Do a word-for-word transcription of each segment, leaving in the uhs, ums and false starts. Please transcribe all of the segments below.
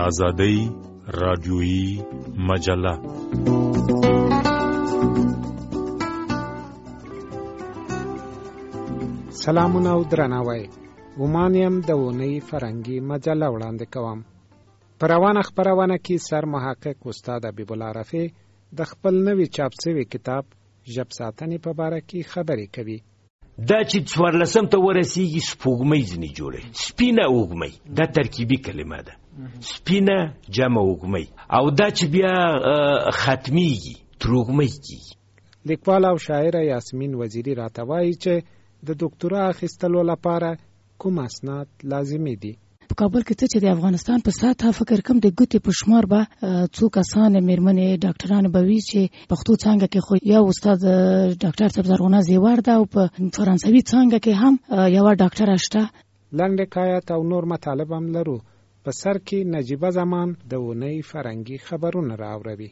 آزادۍ رادیویی مجله. سلامونه او درناوی. ومانیم د اونۍ فرهنګي مجله وړاندې کوم. په روانه خپرونه کې سر محقق استاد حبیب الله رفیع د خپل نوي چاپ شوي کتاب ژب ساتنې په باره کې خبرې کوي. دا چې څوارلسم ته ورسیږي سپوږمۍ ځینې جوړوي. سپینه اوږمۍ دا ترکیبي کلمه ده. سپینه جمع اوږمۍ، او دا چې بیا ختمیږي تروږمۍ کیږي. لیکوال او شاعره یاسمین وزیری راته وایي چې د ډاکټرا اخیستلو لپاره کوم اسناد لازمي دي. په کابل کې ته چې د افغانستان په ساته فکر کوم د ګوتې په شمار به څو کسان میرمنې ډاکټرانو به وي چې پښتو څانګه کې خو یو استاد ډاکټر صاحب زرغونه زیوار ده، او په فرانسوي څانګه کې هم یو ډاکټر شته. لنډ حکایت او نور مطالب هم لرو. په سر کې نجیبه زمان د اونۍ فرهنګي خبرونه راوړي.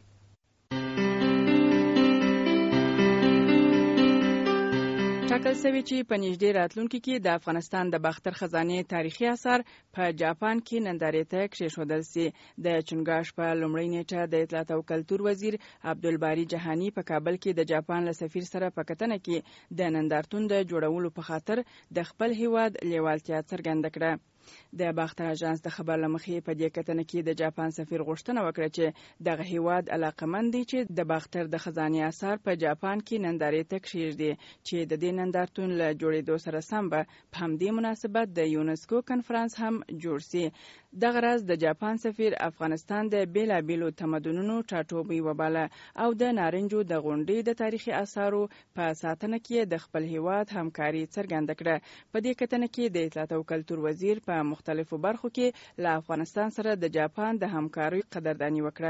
ټاکل شوی چې په نږدې راتلونکي کې د افغانستان د باختر خزانې تاریخي اثار په جاپان کې نندارې ته کېښودل شي. د چنګاش په لومړۍ نیټه د اطلاعات او کلتور وزیر عبدالباری جهانی په کابل کې د جاپان له سفیر سره په کتنه کې د نندارتون د جوړولو په خاطر د خپل هیواد لیوالتیا څرګنده کړه. د باختر اژانس د خبر له مخې په دې کتنه کې د جاپان سفیر غوښتنه وکړه چې دغه هیواد علاقمند دی چې د باختر د خزانې اثار په جاپان کې نندارې ته کېږدي، چې د دې نندارتون له جوړېدو سره سم به په همدې مناسبت د یونسکو کنفرانس هم جوړ شي. دغه راز د جاپان سفیر افغانستان د بیلابیلو تمدنونو ټاټوبی وباله او د نارنجو د غونډې د تاریخي اثارو په ساتنه کې د خپل هیواد همکاري څرګنده کړه. په دې کتنه کې د اطلاعات او کلتور وزیر په مختلفو برخو کې له افغانستان سره د جاپان د همکارۍ قدرداني وکړه.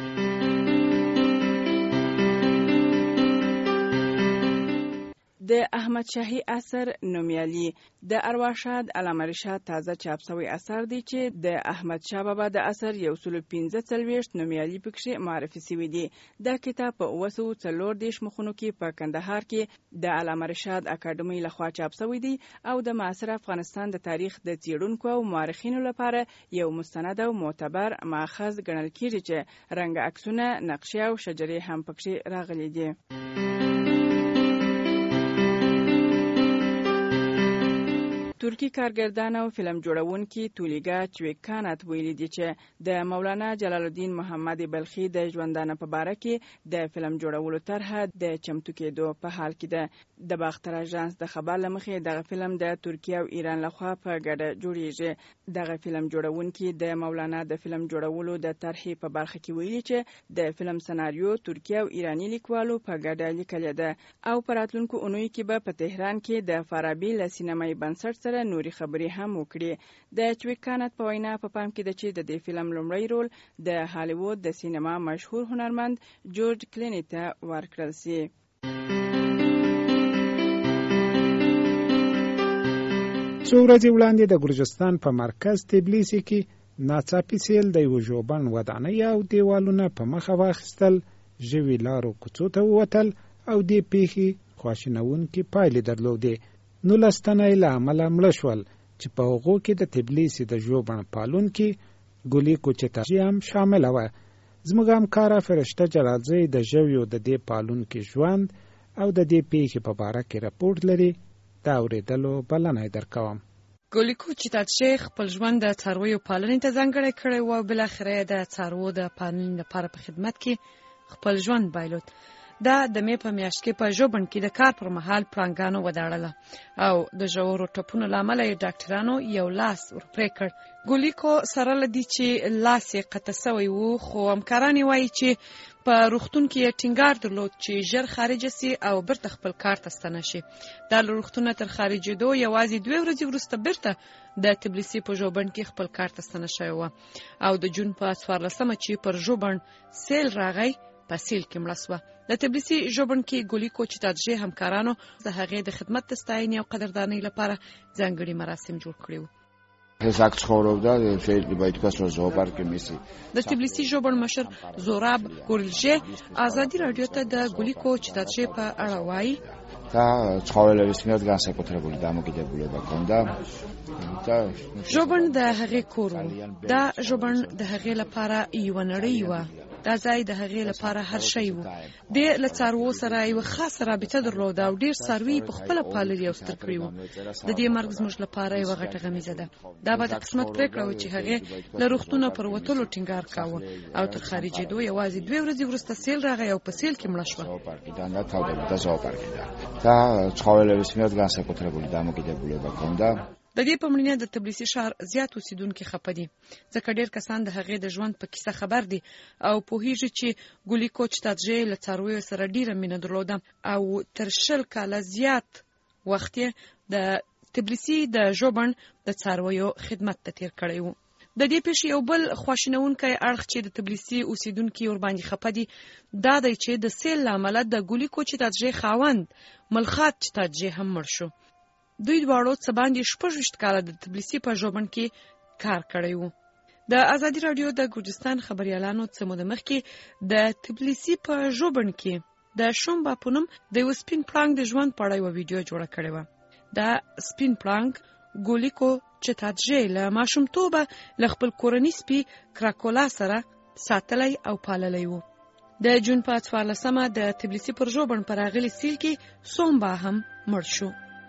د احمد شاهي اثر نومیالي د ارواښاد علامه رشاد تازه چاپ شوی اثر دی چې د احمد شاه بابا د اثر یو سل پنځه څلوېښت نومیالي پکې معرفي شوی دی. دا کتاب په اوه سوه څلور دېرش مخونو کې په کندهار کې د علامه رشاد اکاډمۍ لخوا چاپ شوی دی او د معاصر افغانستان د تاریخ د څېړونکو او مورخینو لپاره یو مستند او معتبر ماخذ ګڼل کېږي چې رنګ عکسونه، نقشې او شجرې هم پکې راغلي دي. ترکی کارگردان او فلم جوړونکي تولیګا چویکانات ویلي دي چې د مولانا جلال الدین محمد بلخي د ژوندانه په باره کې د فلم جوړولو طرحه د چمتو کېدو په حال کې ده. د باختر اژانس د خبر له مخې دغه فلم د ترکیه او ایران لخوا په ګډه جوړیږي. دغه فلم جوړونکي د مولانا د فلم جوړولو د طرحې په برخه کې ویلي چې د فلم سناریو ترکیه او ایرانی لیکوالو په ګډه لیکلې ده او په راتلونکو اونیو کې به په تهران کې د فارابي له سینمایي بنسټ سره نوري خبرې هم وکړي. د چویکانات په وینا په پام کې ده چې د دې فلم لومړی رول د هالیوود د سینما مشهور هنرمند جورج کلوني ته ورکړل شي. څو ورځې وړاندې د ګرجستان په مرکز تبلیسي کې ناڅاپي سیل د یو ژوبڼ ودانۍ او دیوالونه په مخه واخیستل، ژوي لارو کوڅو ته ووتل او دې پیښې خواشینونکې پایلې درلودې. نولس تنه یې له امله مړه شول چې په هغو کې د تبلیسي د ژوبڼ پالونکي ګلي کوچتاژي هم شامله وه. زموږ همکاره فرشته جلالزی د ژویو د دې پالونکي ژوند او د دې پیښې په باره کې راپورټ لري. دا اورېدلو بلنه یې درکوم. ګلي کوچتاژي خپل ژوند د څارویو پالنې ته ځانګړی کړی و او بالاخره د څارویو د پالنې لپاره په خدمت کې خپل ژوند بایلود. دا د مې په میاشت کې په ژوبڼ کې د کار پر مهال پړانګانو وداړله او د ژورو ټپونو له امله یې ډاکټرانو یو لاس ورپرې کړ. ګولیکو سره له دې چې لاس یې قطع سوی و، خو همکاران یې وایي چې په روغتون کې یې ټینګار درلود چې ژر خارجه سي او بیرته خپل کار ته ستنه شي. دا له روغتونه تر خارجېدو یوازې دوې ورځې وروسته بیرته د تبلیسي په ژوبڼ کې خپل کار ته ستنه شوې وه او د جون په څوارلسمه چې پر ژوبڼ سیل راغی په سیل کې مړه شوه. د تبلیسي ژوبڼ کې ګلي کوچتاژي همکارانو د هغې د خدمت د ستاینې او قدردانۍ لپاره ځانګړي مراسم جوړ کړي وو. ეს აქ ცხოვრობდა, შეიძლება ითქვას, რომ ზოოპარკი მისი. د تبلیسي ژوبڼ مشر زوراب ګورلژه ازادي رادیو ته د ګولیکو چتاچې په اړه وایي და ცხოველების მიმართ განსაკუთრებული დამოკიდებულება ჰქონდა და ژوبڼ د هغې کور و. دا ژوبڼ د هغې لپاره یوه نړۍ وه. دا ځای د هغې لپاره هر شی و. دې له څاروو سره یوه خاصه رابطه درلوده او ډېر څاروي په خپله پاللي او ستر کړي وو. د دې مرګ زموږ لپاره یوه غټه غمیزه ده. دا به د قسمت پرېکړه وه چې هغې له روغتونه پر وتلو ټینګار کاوه او تر خارجېدو یوازې دوې ورځې وروسته سیل راغی او په سیل کې مړه شوه. და ცხოველების მიმართ განსაკუთრებული დამოკიდებულება ჰქონდა. د دې په مړینه د تبلیسي ښار زیات اوسیدونکي خفه دي ځکه ډېر کسان د هغې د ژوند په کیسه خبر دي او پوهیږي چې ګولیکو چتاچې له څارویو سره ډېره مینه درلوده او تر شل کاله زیات وخت یې د تبلیسي د ژوبڼ د څارویو خدمت ته تېر کړی و. د دې پیښې یو بل خواشینونکی اړخ چې د تبلیسي اوسیدونکي ورباندې خفه دي دا دی چې د سیل له امله د ګولیکو چتاچې خاوند ملخات چتاچې هم مړ شو. دوی دواړو څه باندې شپږ ویشت کاله د تبلیسي په ژوبڼ کې کار کړی و. د ازادي راډیو د ګرجستان خبریالانو څه موده مخکې د تبلیسي په ژوبڼ کې د شومبا په نوم د یوه سپین پړانګ د ژوند په اړه یوه ویډیو جوړه کړې وه. دا سپین پړانګ ګولیکو چتاچې له ماشومتوبه له خپل کورني سپي کراکولا سره ساتلی او پاللی و. د جون په څوارلسمه د تبلیسي پر ژوبڼ په راغلي سیل کې سومبا هم مړ شو.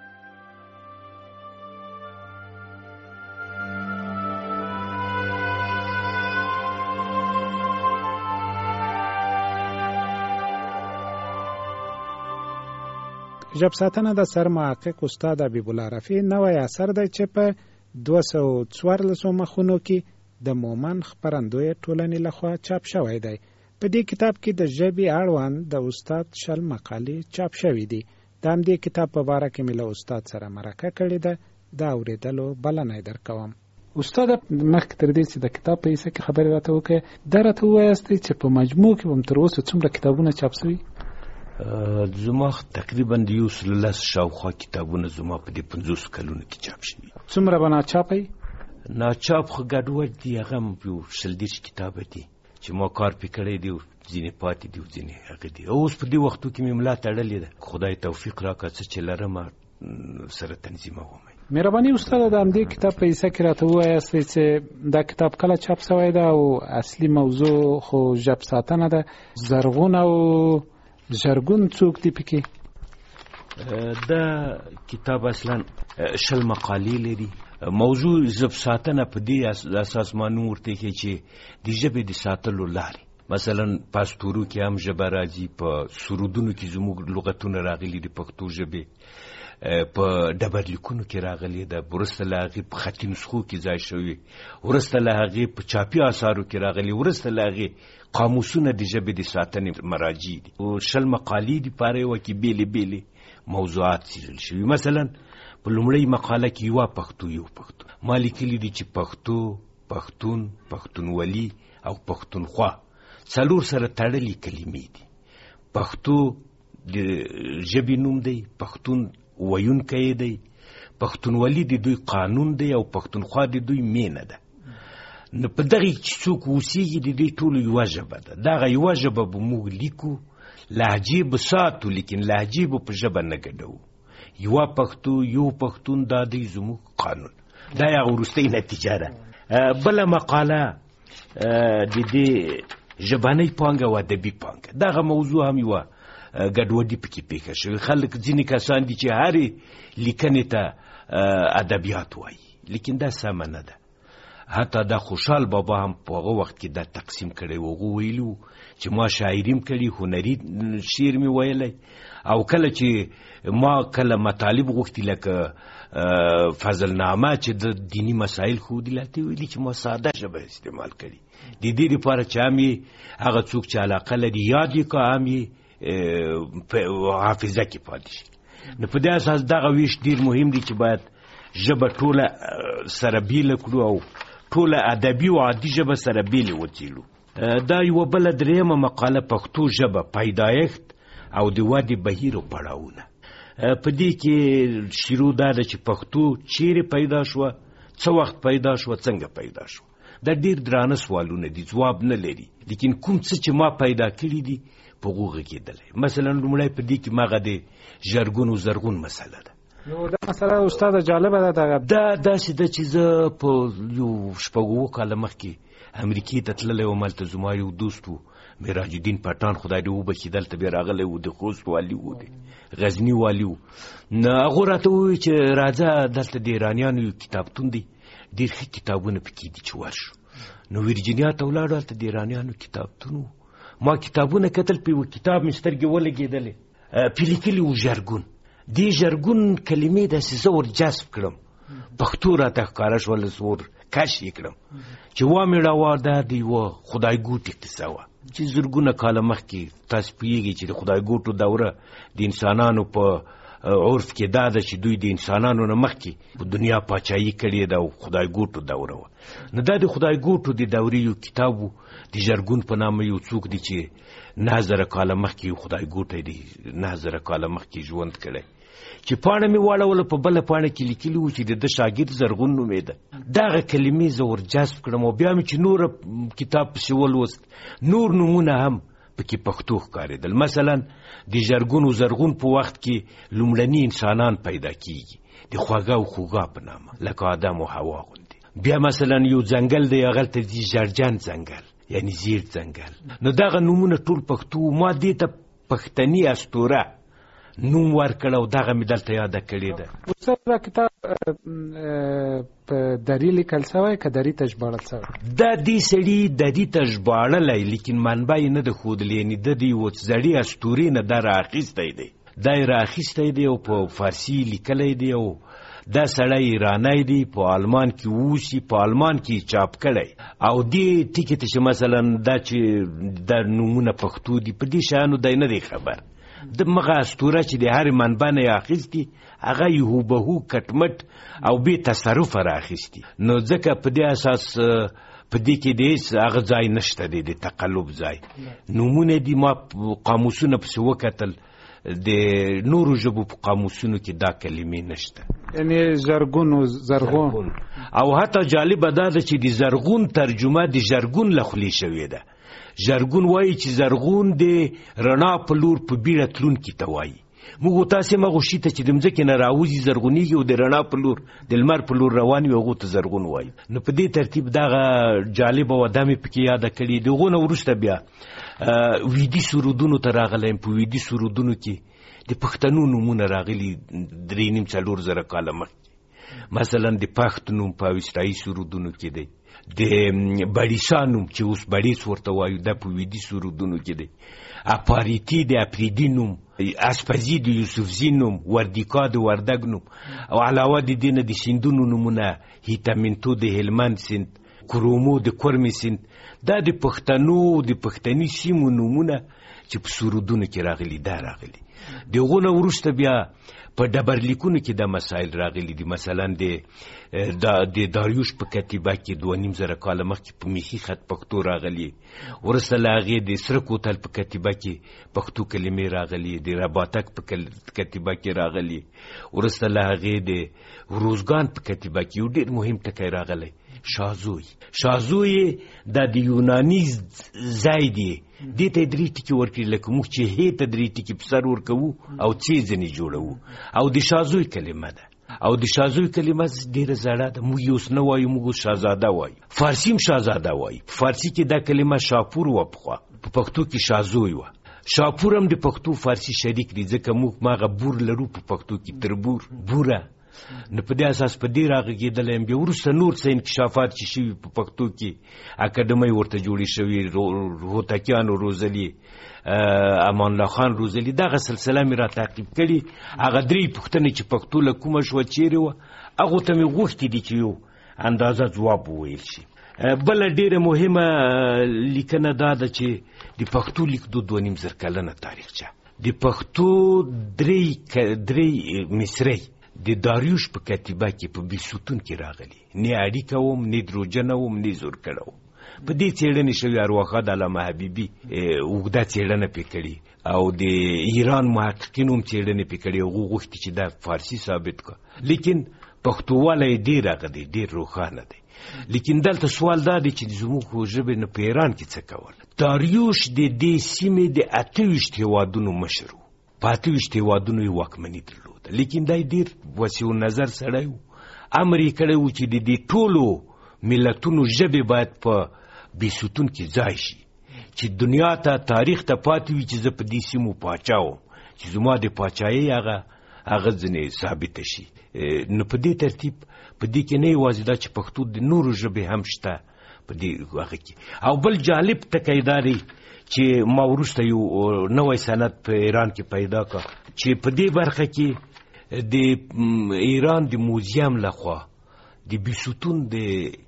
ژب ساتنه د سرمحقق استاد حبیب الله رفیع نوی اثر دی چې په دوه سوه څوارلسو مخونو کې د مومن خپرندوی ټولنې لخوا چاپ شوی دی. په دې کتاب کې د ژبې اړوند د استاد شل مقالې چاپ شوي دي. د همدې کتاب په باره کې مې له استاد سره مرکه کړې ده. د اورېدلو بلنه یې درکوم. استاد مخکې تر دې چې د کتاب په حصه کې خبرې راته وکړې دا راته ووایاستئ چې په مجموع کې به هم تر اوسه څومره کتابونه چاپ شوي؟ زما تقریبا د یو سل لس شاوخوا کتابونه زما په دې پنځوس کلونو کې چاپ شوي. څومره به ناچاپه یي؟ ناچاپ خو ګډوډ دي، هغه هم یو شل دېرش کتابه دي چې ما کار پې کړی دی، ځینې پاتې دي او ځینې هغه دي. اوس په دې وختو کې مې ملا تړلې ده. خدای توفیق راکړه څه چې لرم سره تنظیموم. مهرباني استاد د همدې کتاب په حصه کې راته ووایاستئ چې دا کتاب کله چاپ شوی ده او اصلي موضوع خو ژب ساتنه ده. زرغون او ژرګون څوک دي پکې؟ دا کتاب اصلا شل مقالې لري. موضوع ژب ساتنه په دې اساس مانو ورته کې چې د ژبې د ساتلو لارې، مثلا پاستورو کې هم ژبه راځي، په سرودونو کې زموږ لغتونه راغلي دي پښتو ژبې، په ډبرلیکونو کې راغلي ده، وروسته له هغې په خطي نسخو کې ځای شوي، وروسته له هغې په چاپي اثارو کې راغلي، وروسته له هغې قاموسونه د ژبې د ساتنې مراجع دي. او شل مقالې دي په هر یوه کې بېلې بېلې موضوعات څېړل شوي. مثلا په لومړۍ مقاله کې یوه پښتو یو پښتو ما لیکلي دي چې پښتو، پښتون، پښتونولي او پښتونخوا څلور سره تړلي کلمې دي. پښتو د ژبې نوم دی، پښتون ویونکی دی، پښتونولي د دوی قانون دی او پښتونخوا د دوی مینه ده. نو په دغې چې څوک اوسېږي د دوی ټولو یوه ژبه ده. دغه یوه ژبه به موږ لیکو، لهجې به ساتو لیکن لهجې به په ژبه نه ګډوو. یوه پښتو، یو پښتون، دا دی زموږ قانون. دا یې وروستۍ نتیجه ده. بله مقاله د دې ژبنۍ پانګه او ادبي پانګه، دغه موضوع هم یوه ګډوډي پکې پیښه شوې. خلک ځینې کسان دي چې هرې لیکنې ته ادبیات وایي، لیکن دا سمه نه ده. حتی دا خوشحال بابا هم په هغه وخت کې دا تقسیم کړی و. هغه ویلي و چې ما شاعري م کړي، هنري شعر مې ویلی، او کله چې ما کله مطالب غوښتي لکه فضلنامه چې د دیني مسایل ښودي، لاته ویلي چې ما ساده ژبه استعمال کړي. د دې لپاره چې هم یې هغه څوک چې علاقه لري یاد یې که، هم یې حافظه کې پاتې شي. نو په دې اساس دغه ویش ډېر مهم دی چې باید ژبه ټوله سره بیله کړو او ټوله ادبي او عادي ژبه سره بیلې وڅېړو. دا یوه بله درېیمه مقاله پښتو ژبه، پیدایښت او د ودې بهیر او پړاوونه. په دې کې شروع دا ده چې پښتو چیرې پیدا شوه، څه وخت پیدا شو څنګه پیدا شو دا ډیر درانه سوالونه دي جواب نه لري لیکن کوم څه چې ما پیدا کړی دي په غوغه کېدل مثلا لومړی په دې کې ماغه د ژرګون او زرغون مسله ده نو دا مسله استاد جالبه ده دا داسې ده چې زه په یو شپږ کاله مخکې امریکې ته تللی وم هلته زما یو دوست و میراج الدین پټان خدای دې وبخي دلته بیا راغلی و د خوست والي و د غزني والي و نو هغو راته وویل چې راځه دلته د ایرانیانو یو کتابتون دی ډېر ښه کتابونه پکې دي چې ورشو نو ویرجینیا ته ولاړو هلته د ایرانیانو کتابتون و ما کتابونه کتل په یوه کتاب مې سترګې ولګېدلې پې لیکلي و ژرګون دې ژرګون کلمې داسې زه ور جذب کړم پښتو راته ښکاره شوله زه ور کش یې کړم چې وامېړه دا د یوه خدای ګوټې قصه وه چې زرګونه کاله مخکې تاسو پوهېږئ چې د خدای ګوټو دوره د انسانانو په عرف کې دا ده چې دوی د انسانانو نه مخکې په دنیا پاچاهي کړې ده او خدای ګوټو دوره وه نو دا د خدای ګوټو د دورې یو کتاب و د ژرګون په نامه یو څوک دی چې نهه زره کاله مخکې یو خدای ګوټی دی نهه زره کاله مخکې ژوند کړی چې پاڼه مې واړوله په بله پاڼه کې لیکلي وو چې د ده شاګرد زرغون نومېده دغه کلمې زه ور جذب کړم او بیا مې چې نوره کتاب پسې ولوست نور نومونه هم پکې پښتو ښکارېدل مثلا د ژرګون او زرغون په وخت کې لومړني انسانان پیدا کیږي د خواږه او خوږه په نامه لکه آدم او حوا غوندې بیا مثلا یو ځنګل دی هغلته ځي ژړجن ځنګل یعنی زیړ ځنګل نو دغه نومونه ټول پښتو ما دې ته پښتني اسطوره نوم ورکړ او دغه مې دلته یاده کړې ده استاد دا کتاب په دري لیکل سوی که دري ته ژباړل سوی دا دې سړي دري ته ژباړلی لیکن منبع یې نه ده ښودلی یعنې د دې یوه زړې اسطورې نه دا رااخیستی دی دا یې رااخیستی دی او په فارسي لیکلی دی او دا سړی ایرانی دی په آلمان کې اوسي په آلمان کې چاپ کړی او دې ټکي ته چې مثلا دا چې دا نومونه پښتو دي په دې شیانو دی نه دی خبر د مغه اسطوره چې د هرې منبع نه یې اخیستي هغه یې هوبهو کټمټ او بې تصرفه رااخیستي نو ځکه په دې اساس په دې کې د هېڅ هغه ځای نشته دی د تقلب ځای نومونه دي ما قاموسونه پسې وکتل د نورو ژبو په قاموسونو کې دا کلمې نشته یعنې زرګون او زرغون او حتی جالبه دا ده چې د زرغون ترجمه د ژرګون له خولې شوې ده ژرګون وایي چې زرغون د رڼا په لور په بیړه تلونکي ته وایي موږ تاسې مغه شي ته چې د مځکې نه راوځي زرغونېږي او د رڼا په لور د لمر په لور روان وي هغو ته زرغون وایي نو په دې ترتیب دغه جالبه وه دا مې پکې یاده کړې د هغو نه وروسته بیا ویدي سرودونو ته راغلی یم په ویدي سرودونو کې د پښتنو نومونه راغلي درې نیم څلور زره کاله مخکې مثلا د پښت نوم په اوستایي سرودونو کې دی د بړیسا نوم چې اوس بړیس ورته وایو دا په ویدي سرودونو کې دی اپاریتي د اپریدي نوم اسپزي د یوسفزي نوم وردیکا د وردګ نوم او علاوه د دې نه د سیندونو نومونه هیتامنتو د هلمند سیند کرومو د کرمې سیند دا د پښتنو د پښتني سیمو نومونه چې په سرودونو کې راغلي دا راغلي د هغو نه وروسته بیا په ډبرلیکونو کې دا مسایل راغلي دي مثلا د د داریوش په کتیبه کې دوه نیم زره کاله مخکې په میخي خط پښتو راغلي وروسته له هغې د سره کوتل په کتیبه کې پښتو کلمې راغلي د رباتک په کتیبه کې راغلي وروسته له هغې د روزګان په کتیبه کې یو ډېر مهم ټکی راغلی شازوی شازوی دا د یوناني ځای دی دې ته درې ټکي ورکړي لکه موږ چې هې ته درې ټکي په سر ورکوو او څې ځینې جوړوو او د شازوی کلمه ده او د شازوی کلمه ډېره زړه ده موږ یې اوس نه وایو موږ اوس شهزاده وایو فارسي هم شهزاده وایي په فارسي کې دا کلمه شاپور وه پخوا په پښتو کې شازوی وه شاپور هم د پښتو فارسي شریک دی ځکه موږ ماغه بور لرو په پښتو کې تربور بوره نو په دې اساس په دې راغږېدلی یم بیا وروسته نور څه انکشافات چې شوي په پښتو کې اکاډمۍ ورته جوړې شوي هوتکیانو روزلي امان الله خان روزلي دغه سلسله مې را تعقیب کړي هغه درې پوښتنې چې پښتو له کومه شوه چیرې وه هغو ته مې غوښتي دي چې یو اندازه ځواب وویل شي بله ډېره مهمه لیکنه دا ده چې د پښتو لیکدود دوه نیم زر کلنه تاریخچه د پښتو درې درې مصرۍ د داریوش په کتیبه کې په بیلسوتون کې راغلي نه اړیکه وم نه دروجنه وم نه زور کړه وم په دې څېړنې شوي ارواښاد علامه حبیبي اوږده څېړنه پې کړې او د ایران محققینو هم څېړنې پې کړې هغو غوښتي چې دا فارسي ثابت کړه لیکن پښتووالی ډېر هغه دی ډېر روښانه دی. لیکن دلته سوال دا دی چې زموږ ژبې نه په ایران کې څه کول. داریوش د دې سیمې د اته ویشت هېوادونو مشر و، په اته ویشت هېوادونو یې واکمني درلوده. لیکن دا ډېر وسیع النظر سړی و. امر یې کړی و چې د دې ټولو ملتونو ژبې باید په بیستون کې ځای شي، چې دنیا ته تاریخ ته پاتې وي چې زه په دې سیمو پاچا وم، چې زما د پاچایۍ هغه هغه ځنې ثابته شي. نو په دې ترتیب په دې کې نه یوازې دا چې پښتو د نورو ژبې هم شته په دې هغه کې. او بل جالب ټکی دا دی چې ما وروسته یو نوی سند په ایران کې پیدا کړ چې په دې برخه کې د ایران د موزیم لخوا د بیستون د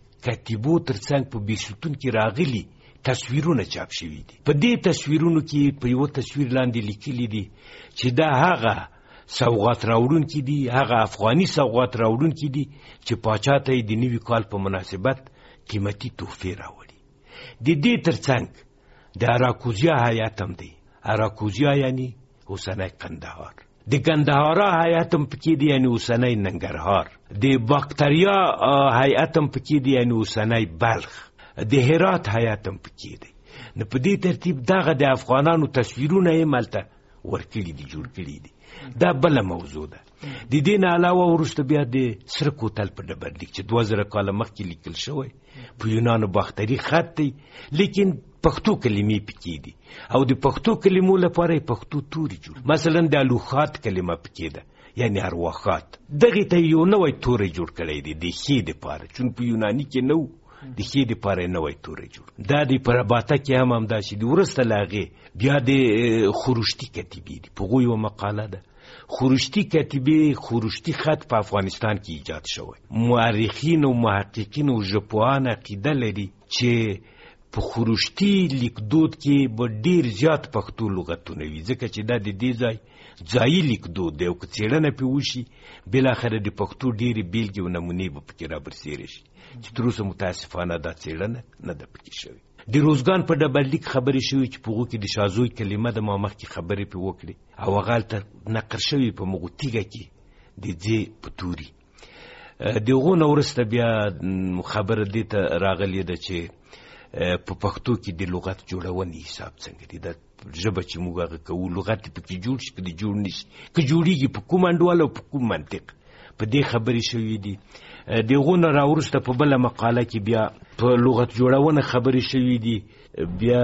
کتیبو ترڅنګ په بیستون کې راغلي تصویرونه چاپ شوي دي. په دې تصویرونو کې په یو تصویر لاندې لیکلي دي چې دا هغه سوغات راوړونکي دي، هغه افغاني سوغات راوړونکي دي چې پاچا ته یې د نوي کال په مناسبت قیمتي تحفې راوړي. د دې ترڅنګ د اراکوزیا هیات هم دی. اراکوزیا یعنی اوسنی قندهار. د قندهارا هیات هم پکې دی یعنی اوسنی ننګرهار. د باکتریا هیات هم پکې دی یعنی اوسنی بلخ. د هرات هیات هم پکې دی. نو په دې ترتیب دغه د افغانانو تصویرونه یې ملته ورکړي دي، جوړ کړي دي. دا بله موضوع ده. د دې نه علاوه وروسته بیا د سره کوتل په ډبرلیک چې دوه زره کاله مخکې لیکل شوی په یونانو باختري خط دی، لیکن پښتو کلمې پکې دي او د پښتو کلمو لپاره یې پښتو توري جوړ. مثلا د الوخات کلمه پکې ده یعنی ارواخات. دغې ته یو نوی توری جوړ کړی دی د ښې دپاره، چون په یوناني کې نه و، د ښې دپاره یې نوی توری جوړ. دا د په رباطه کې هم همداسې دي. وروسته له هغې بیا د خروشتي کتیبې دي. په هغو یوه مقاله ده خروشتي کتیبې خروشتي خط په افغانستان کې ایجاد شوی. مورخین او محققین او ژبپوهان عقیده لري چې په خروشتي لیکدود کې به ډېر زیات پښتو لغتونه وي، ځکه چې دا د دې ځای ځایي لیکدود دی او که څېړنه پرې وشي بالاخره د پښتو ډېرې بېلګې او نمونې به پکې رابرسېره شي، چې تر اوسه متاسفانه دا څېړنه نه ده پکې شوې. د روزګان په ډبرلیک خبرې شوي چې په هغو کې د شازوی کلمه د ما مخکې خبرې پرې وکړې او هغه هلته نقل شوي په مغو تیږه کې د ځې په توري. د هغو نه وروسته بیا خبره دې ته راغلې ده چې په پښتو کې د لغت جوړونې حساب څنګه دی. دا ژبه چې موږ هغه کوو لغت پکې جوړ شي که د جوړ نه شي، که جوړېږي په کوم انډول او په کوم منطق، په دې خبرې شوي دي. د هغو نه راوروسته په بله مقاله کې بیا په لغت جوړونه خبرې شوي دي. بیا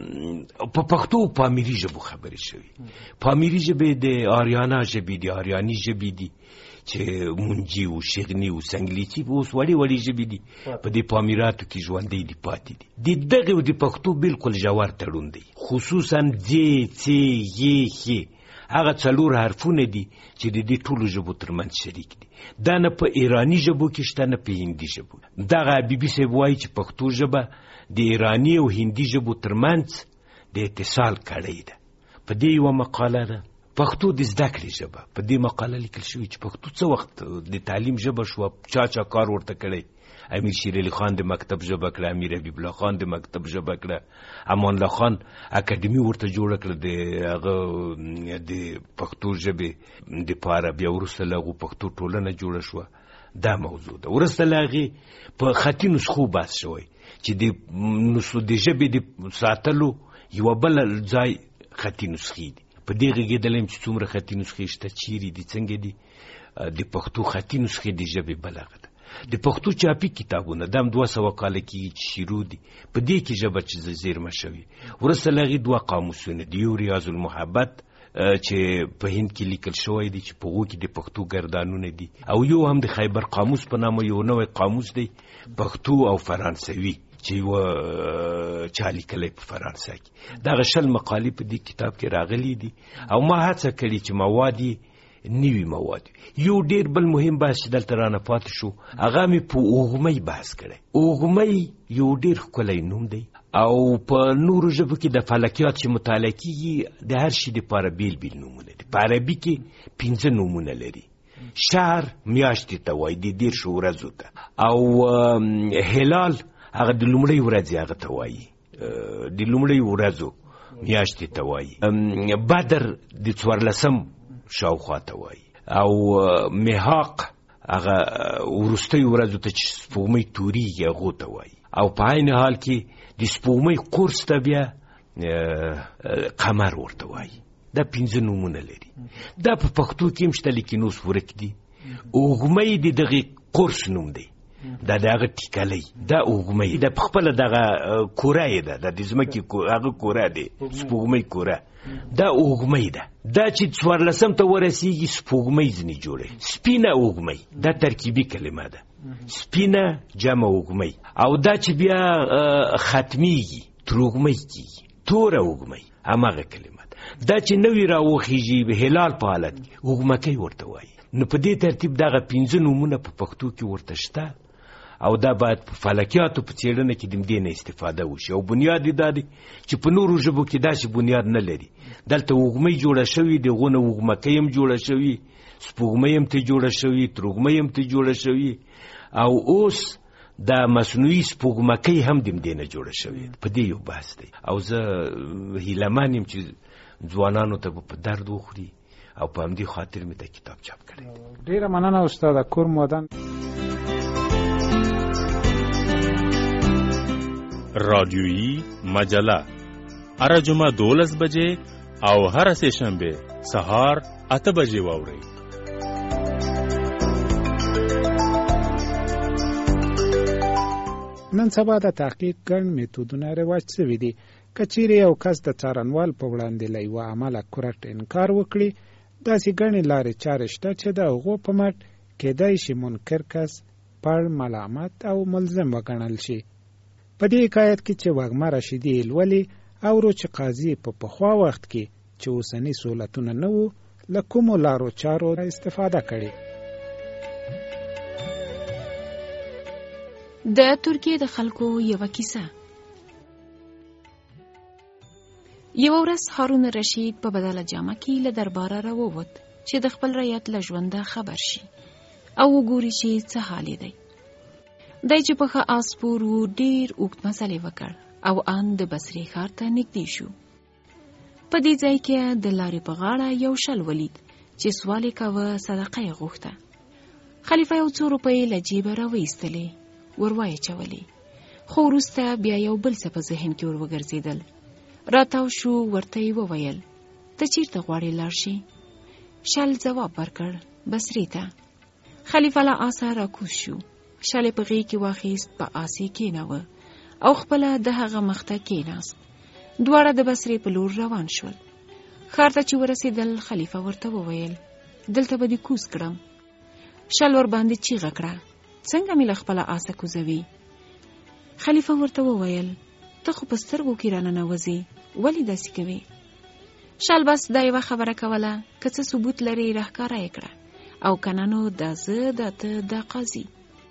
په پښتو پامیري ژبو خبرې شوي. پامیري ژبې د آریانا ژبې دي، آریاني ژبې دي چې منجي و شغني و سنګلیچي اوس وړې وړې ژبې دي په دې پامیراتو کې ژوندۍ دي پاتې دي. د دغې د پښتو بالکل ژور تړون دی، خصوصا ځې څې یې ښې هغه څلور حرفونه دي چې د دې ټولو ژبو ترمنځ شریک دي. دا نه په ایرانی ژبو کې شته نه په هندي ژبو. دغه حبیبي صاحب وایي چې پښتو ژبه د ایرانی او هندي ژبو ترمنځ د اتصال کړۍ ده. په دې یوه مقاله ده پښتو د زده کړې ژبه. په دې مقاله لیکل شوي چې پښتو څه وخت د تعلیم ژبه شوه، چا چا کار ورته کړی. امیر شیر علي خان د مکتب ژبه کړه، امیر حبیب الله خان د مکتب ژبه کړه، امان الله خان اکاډمي ورته جوړه کړه د هغه د پښتو ژبې دپاره. بیا وروسته له هغو پښتو ټولنه جوړه شوه. دا موضوع ده. وروسته له هغې په خطي نسخو بحث شوی چې د د ژبې د ساتلو یوه بله ځای خطي نسخې دي. په دې غږېدلی یم چې څومره خطي نسخې شته، چیرې دي، څنګه دي. د پښتو خطي نسخې د ژبې بله هغه ده. د پښتو چاپي کتابونه دا هم دوه سوه کاله کېږي چې شروع دي. په دې کې ژبه چې زیرمه شوې. وروسته له هغې دوه قاموسونه دي، یو ریاض المحبت چې په هند کې لیکل شوی دی چې په هغو کې د پښتو ګردانونه دي، او یو هم د خیبر قاموس په نامه یو نوی قاموس دی پښتو او فرانسوي چې یوه چا لیکلی په فرانسه کې. دغه شل مقالې په دې کتاب کې راغلي دي او ما هڅه کړې چې مواد یې نوي مواد. یو ډیر بل مهم بحث چې دلته رانه پاتې شو هغه مې په اوغمۍ بحث کړی. اوغمۍ یو ډیر ښکلی نوم دی او په نورو ژبو کې د فلکیات چې مطالعه کېږي د هر شي دپاره بیل بیل نومونه دي. په عربي کې پنځه نومونه لري. شهر میاشتې ته وایي د دېرشو ورځو ته، او هلال هغه د لومړۍ ورځې هغه ته وایي، د لومړۍ ورځو میاشتې ته وایي. بدر د څوارلسم شاوخوا ته وایي، او محاق هغه وروستۍ ورځو ته چې سپوږمۍ تورېږي هغو ته وایي، او په عین حال کې د سپوږمۍ قرص ته بیا قمر ورته وایي. دا پنځه نومونه لري. دا په پښتو کې هم شته لیکن اوس ورک دي. اوږمۍ د دغې قرص نوم دی، دا د هغه ټیکلی، دا اوږمۍ د پخپله دغه کوره یې ده، د ځمکې هغه کوره دی، سپوږمۍ کوره، دا اوږمۍ ده. دا چې څوارلسم ته ورسېږي سپوږمۍ ځینې جوړوي. سپینه اوږمۍ دا ترکیبي کلمه ده، سپینه جمع اوږمۍ. او دا چې بیا ختمیږي تروږمۍ کېږي، توره اوږمۍ هماغه کلمه ده. دا چې نوی راوخیږي هلال په حالت کې اوږمکۍ ورته وایي. نو په دې ترتیب دغه پنځه نومونه په پښتو کې ورته شته، او دا باید په فلکیاتو په څېړنه کې د دې نه استفاده وشي. او بنیاد یې دا دی چې په نورو ژبو کې داسې بنیاد نه لري. دلته اوږمۍ جوړه شوې، دغو نه اوږمکۍ هم جوړه شوې، سپوږمۍ هم ته جوړه شوې، تروږمۍ هم ته جوړه شوې، او اوس دا مصنوعي سپوږمکۍ هم د دې نه جوړه شوې. په دې یو بحث دی، او زه هیلهمن یم چې ځوانانو ته به په درد وخوري، او په همدې خاطر مې دا کتاب چاپ کړی. ډیره مننه استاد کور مودان. رادیویی مجله هر جمعه دولس بجې او هر سه شنبه سهار اته بجې واورئ. نن سبا د تحقیق ګڼ میتودونه رواج شوي دي. که چیرې یو کس د څارنوال په وړاندې له یوه عمله کورټ انکار وکړي، داسې ګڼې لارې چارې شته چې د هغو په مټ کیدای شي منکر کس پړ، ملامت او ملزم وګڼل شي. په دې حکایت کې چې وږمه رشیدي لولي اورو چې قاضي په پخوا وخت کې چې اوسني سهولتونه نه وو له کومو لارو چارو استفاده کړې. د ترکیې د خلکو یوه کیسه. یو ورځ هارون رشید په بدله جامه کې له درباره راووت چې د خپل رعیت له ژونده خبر شي او وګوري چې څه حال دی. دی چې په ښه آس سپور و ډېر اوږد مزل یې وکړ او ان د بصرې ښار ته نږدې شو. په دې ځای کې د لارې په غاړه یو شل ولید چې سوال یې کاوه، صدقه یې غوښته. خلیفه یو څو روپۍ له جیبه راویستلې، ور واچولې، خو وروسته بیا یو بل څه په ذهن کې ور وګرځېدل. راتاو شو، ورته یې وویل ته چیرته غواړې لاړ شې؟ شل ځواب ورکړ بصرې ته. خلیفه له آسه راکوز شو، شل یې په غېږ کې واخیست، په آس یې کېناوه او خپله د هغه مخته کېناست. دواړه د بصرې په لور روان شول. ښار ته چې ورسېدل خلیفه ورته وویل دلته به دې کوز کړم. شل ور باندې چیغه کړه څنګه مې له خپله آسه کوزوي؟ خلیفه ورته وویل ته خو په سترګو کې راننوځې، ولې داسې کوې؟ شل بس دا یوه خبره کوله، که څه ثبوت لري راښکاره یې کړه، او که نه نو دا زه دا ته دا قاضي.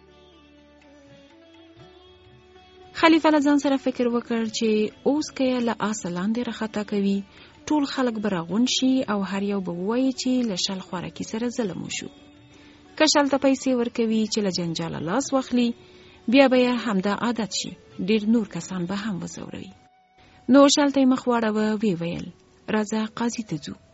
خلیفه له ځان سره فکر وکړ چې اوس که یې له آسه لاندې راخطا کوي، ټول خلک به راغونډ شي او هر یو به ووایي چې له شل خوارکي سره ظلم وشو. که شل ته پیسې ورکوي چې له جنجاله لاس واخلي، بیا به یې همدا عادت شي، ډېر نور کسان به هم وځوروي. نو شل ته یې مخ واړوه، ویې ویل راځه قاضي ته ځو.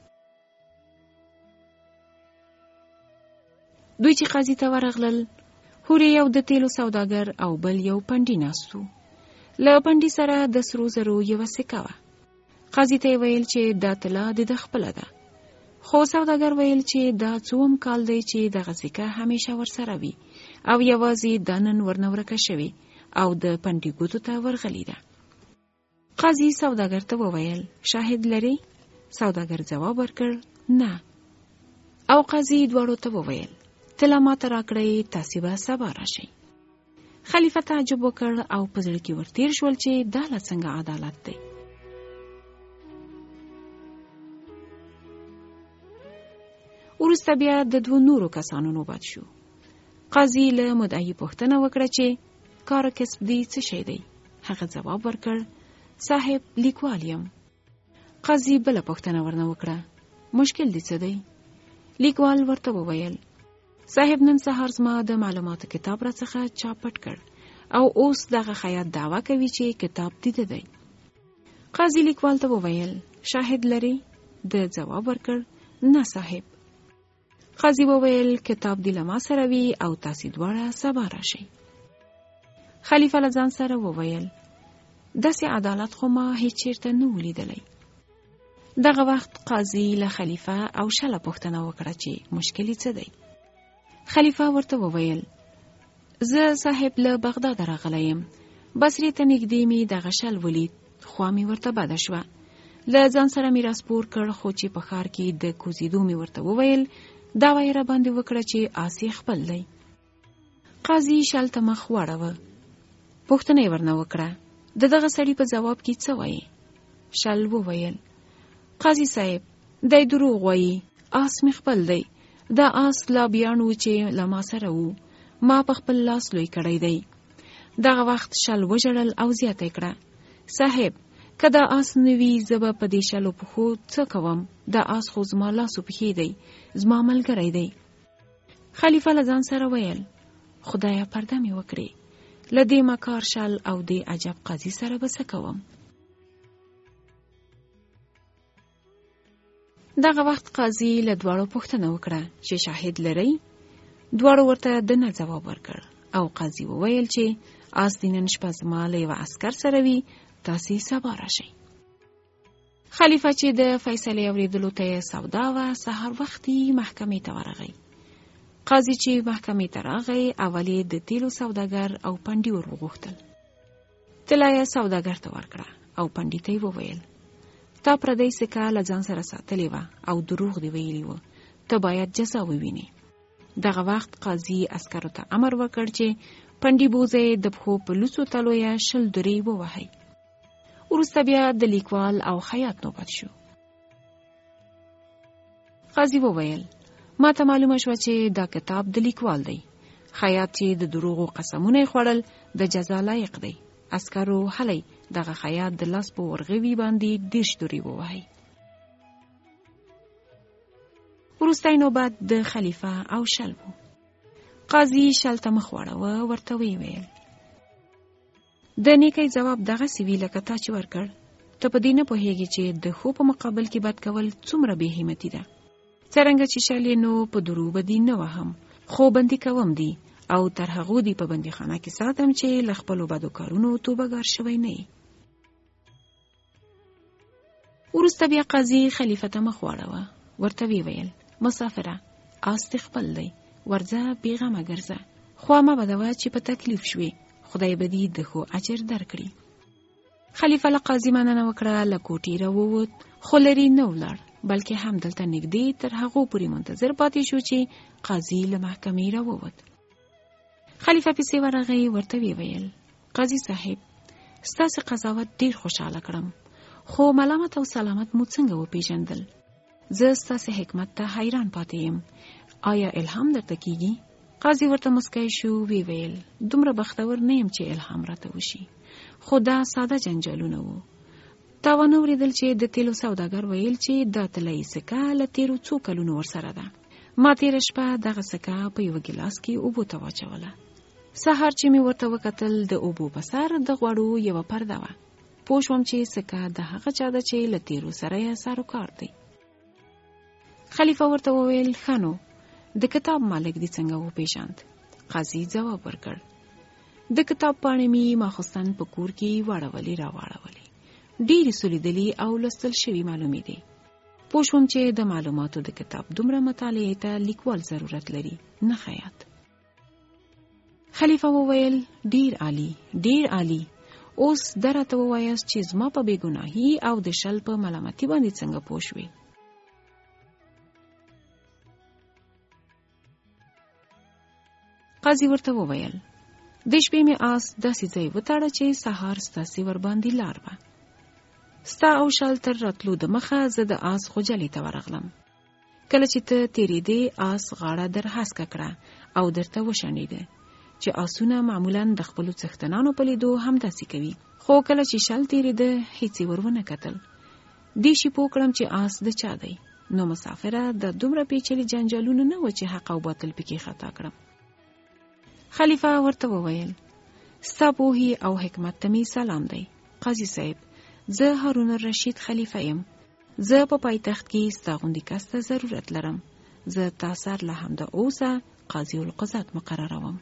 دوی چې قاضي ته ورغلل، هورې یو د تیلو سوداګر او بل یو پنډي ناست و. له پنډي سره د سرو زرو یوه سکه وه. قاضي ته یې ویل چې دا طلا د ده خپله ده، خو سوداګر ویل چې دا څوم کال دی چې دغه سکه همیشه ورسره وي او یوازې دا نن ورنه ورکه شوې او د پنډي ګوتو ته ورغلې ده. قاضي سوداګر ته وویل شاهد لري؟ سوداګر ځواب ورکړ نه. او قاضي دواړو ته وویل طلا ماته راکړئ، تاسې به سبا راشئ. خلیفه تعجب وکړ او په زړه کې ورتیر شول چې دا لا څنګه عدالت دی. وروسته بیا د دوه نورو کسانو نوبت شو. قاضي له مدعي پوښتنه وکړه چې کار کسب دی څه شی دی؟ هغه ځواب ورکړ صاحب لیکوال یم. قاضي بله پوښتنه ورنه وکړه مشکل دی څه دی؟ لیکوال ورته وویل صاحب نن سهار زما د معلوماتو کتاب را څخه چا پټ کړ او اوس دغه خیاط دعوه کوي چې کتاب دیده دی. قاضي لیکوال ته وویل شاهد لري؟ د ځواب ورکړ نه صاحب. قاضي وویل کتاب دی له ما سره وي او تاسې دواړه سبا راشئ. خلیفه له ځان سره وویل داسې عدالت خو ما هیڅ چیرته نه و لیدلی. دغه وخت قاضي له خلیفه او شله پوښتنه وکړه چې مشکل څه دی. خلیفه ورته وویل زه صاحب له بغداد راغلی یم. بصرې ته نږدې مې دغه شل ولید، خوا مې ورته بده شوه. له ځان سره مې راسپور کړ، خو چې په ښار کې د کوزیدو مې ورته وویل دعوه یې راباندې وکړه چې آس یې خپل دی. قاضي شل ته مخ واړوه. پوښتنه یې ورنه وکړه د دغه سړي په جواب کې څه وایي؟ شل وویل قاضي صاحب دی دروغ وایي، آس مې خپل دی. دا آس لا بیان و چې له ما سره وو، ما په خپل لاس لوی کړی دی. دغه وخت شل وژړل او زیاته کړه صاحب که دا آس نه وي زه به په دې شلو پښو څه کوم؟ دا آس خو زما لاسو پښې دی، زما ملګری دی. خلیفه له ځان سره ویل خدایه پرده مې وکړې، له دې مکار شل او دې عجب قاضي سره به څه کوم؟ دغه وخت قاضي له دواړو پوښتنه وکړه چې شاهد لرئ؟ دواړو ورته د نه ځواب ورکړ او قاضي وویل چې آس د نن شپه زما له یوه عسکر سره وي، تاسې سبا راشئ. خلیفه چې د فیصلې اورېدلو ته یې سودا وه، سهار وختي محکمې ته ورغی. قاضي چې محکمې ته راغی اول یې د تیلو سوداګر او پنډي ور وغوښتل. طلا یې سوداګر ته ورکړه او پنډي ته یې وویل تا پردی سکه له ځان سره ساتلې وه او دروغ دی ویلي وه، ته باید جزا ووینې. دغه وخت قاضي عسکرو ته امر وکړ چې پنډي بوزه د پښو په لوڅو تلو یې شل درې ووهئ. وروسته بیا د لیکوال او خیاط نوبت شو. قاضي وویل ما ته معلومه شوه چې دا کتاب د لیکوال دی. خیاط چې د دروغو قسمونه یې خوړل د جزا لایق دی. عسکرو هلی دغه خیاط د لاس په ورغوي باندې دیرش درې ووهئ. وروستی نوبت د خلیفه او شل و. قاضي شل ته مخ واړوه، ورته ویې ویل د نیکۍ جواب دغسې وي لکه تا چې ورکړ. ته په دې نه پوهېږې چې د ښو په مقابل کې بد کول څومره بې همتي ده. څرنګه چې شل یې نو په درو بدي نه وهم، خو بندي کوم دي او تر هغو دي په بندیخانه کې ساتم چې له خپلو بدو کارونو توبهګار شوی نه یې. وروسته بیا قاضي خلیفه ته مخ واړوه، ورته ویې ویل مسافره آس دې خپل دی، ورځه بېغمه ګرځه، خوا مه بدوه چې په تکلیف شوې، خدای به دې د ښو اجر درکړي. خلیفه له قاضي مننه وکړه، له کوټې راووت، خو لرې نه ولاړ بلکې همدلته نږدې تر هغو پورې منتظر پاتې شو چې قاضي له محکمې راووت. خلیفه پسې ورغی، ورته ویې ویل قاضي صاحب ستاسې قضاوت ډېر خوشحاله کړم، خو ملامت او سلامت مو څنګه وپېژندل؟ زه ستاسې حکمت ته حیران پاتې یم، آیا الهام درته کیږي؟ قاضي ورته مسکی شو، وی ویل دومره بختور نه یم چې الهام راته وشي، خو دا ساده جنجالونه وو. تا ونه اورېدل چې د تیلو سوداګر ویل چې دا طلایي سکه له تیرو څو کلونو ورسره ده. ما تېره شپه دغه سکه په یوه ګیلاس کې اوبو ته واچوله. سهار چې مې ورته وکتل د اوبو په سر د غوړو یوه پرده وه. پوه شوم چې سکه د هغه چا ده چې له تیرو سره یې سروکار دی. خلیفه ورته وویل ښه نو د کتاب مالک دې څنګه وپېژاند؟ قاضي ځواب ورکړ د کتاب پاڼې مې ماخوستن په کور کې واړولې راواړولې، ډېرې سولیدلې او لوستل شوي معلومې دي. پوه شوم چې د معلوماتو د کتاب دومره مطالعې ته لیکوال ضرورت لري نه خیاط. خلیفه وویل ډېر عالی ډېر عالی، اوس دا راته ووایاست چې زما په بېګناهي او د شل په ملامتي باندې څنګه پوه شوې؟ قاضي ورته وویل د شپې مې آس داسې ځای وتاړه چې سهار ستاسې ورباندې لار وه. ستا او شل تر راتلو د مخه زه د آس خوجلې ته ورغلم. کله چې ته تېرېدې آس غاړه در هسکه کړه او درته وشڼېده چې آسونه معمولا د خپلو څښتنانو په لیدو همداسې کوي، خو کله چې شل تېرېده هیڅ یې ور ونه کتل. دې شي پوه کړم چې آس د چا دی. نو مسافره د دومره پیچلي جنجالونه نه و چې حق او باطل پکې خطا کړم. خلیفه ورته وویل ستا پوهې او حکمت ته می سلام دی. قاضي صاحب زه هارون الرشید خلیفه یم. زه په پایتخت کې ستا غوندې کس ته ضرورت لرم. زه تاسر له همدا اوسه قاضي القضات مقرروم.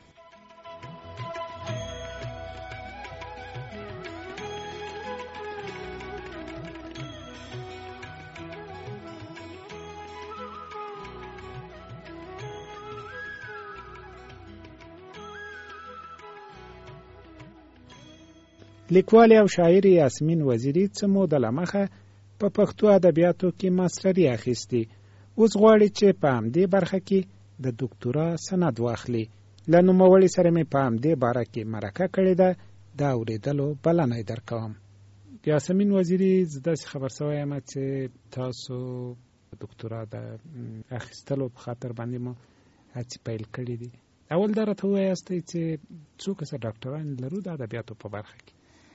لیکوال او شاعر یاسمین وزیری څه موده له مخه په پښتو ادبیاتو کې ماستري اخیستې. اوس غواړي چې په همدې برخه کې د ډاکټرا سند واخلي. له نوموړي سره مې په همدې باره کې مرکه کړې ده، د اورېدلو بلنه یې درکوم. یاسمین وزیری، زه داسې خبر سوی یم چې تاسو ډاکټرا د اخیستلو په خاطر باندې مو هڅې پیل کړې دي. اول دا راته ووایاستئ چې څو کسه ډاکټران لرو د ادبیاتو په برخه کې؟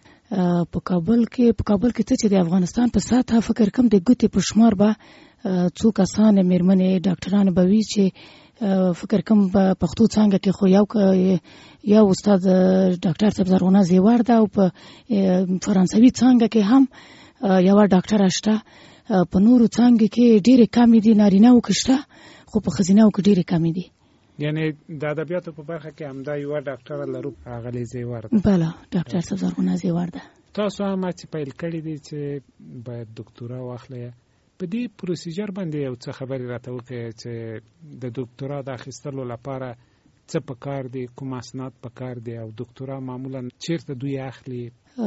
په کابل کې په کابل کې ته چې د افغانستان په ساته فکر کوم د ګوتې په شمار به څو کسان میرمنې ډاکټران به وي چې فکر کوم په پښتو څانګه کې خو یو یو استاد ډاکټر صاحب زرغونه زیوار ده او په فرانسوي څانګه کې هم یو ډاکټر شته. په نورو څانګه کې ډېرې کمې دي، نارینه او کشته، خو په ښځینه او کې ډېرې کمې دي. یعنی د ادبیاتو په برخه کې همدا یو ډاکټر لرو، هغه زیوار ده. بله، ډاکټر صاحب زرغونه زیوار ده. تاسو هم هڅې پیل کړې دي چې باید ډاکټرا واخلئ. په دې پروسیجر باندې یو څه خبرې راته وکړئ چې د ډاکټرا د اخیستلو لپاره څه پکار دي، کوم اسناد پکار دي، او ډاکټرا معمولا چیرته دوی اخلي؟